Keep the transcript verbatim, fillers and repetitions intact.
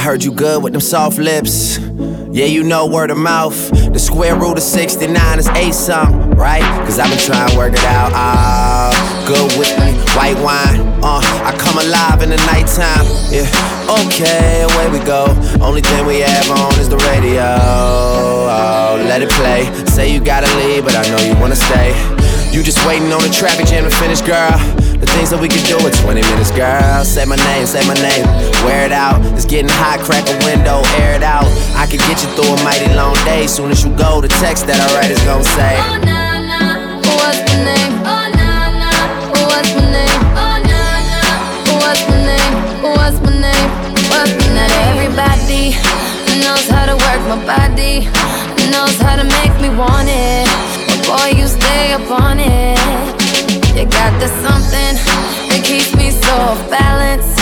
heard you good with them soft lips. Yeah, you know word of mouth. The square root of sixty-nine is eight something, right? Cause I've been trying to work it out. Ah, good with me, white wine. Uh, I come alive in the nighttime. Yeah, okay, away we go. Only thing we have on is the radio. Oh, let it play. Say you gotta leave, but I know you wanna stay. You just waiting on the traffic jam to finish, girl. The things that we could do in twenty minutes, girl. Say my name, say my name, wear it out. It's getting hot, crack a window, air it out. I could get you through a mighty long day. Soon as you go, the text that I write is gon' say, oh, nah, nah, what's my name? Oh, nah, nah, what's my name? Oh, nah, nah, what's my name? What's my name? What's my name? Not everybody knows how to work my body, knows how to make me want it. But boy, you stay up on it. You got the something that keeps me so off balance.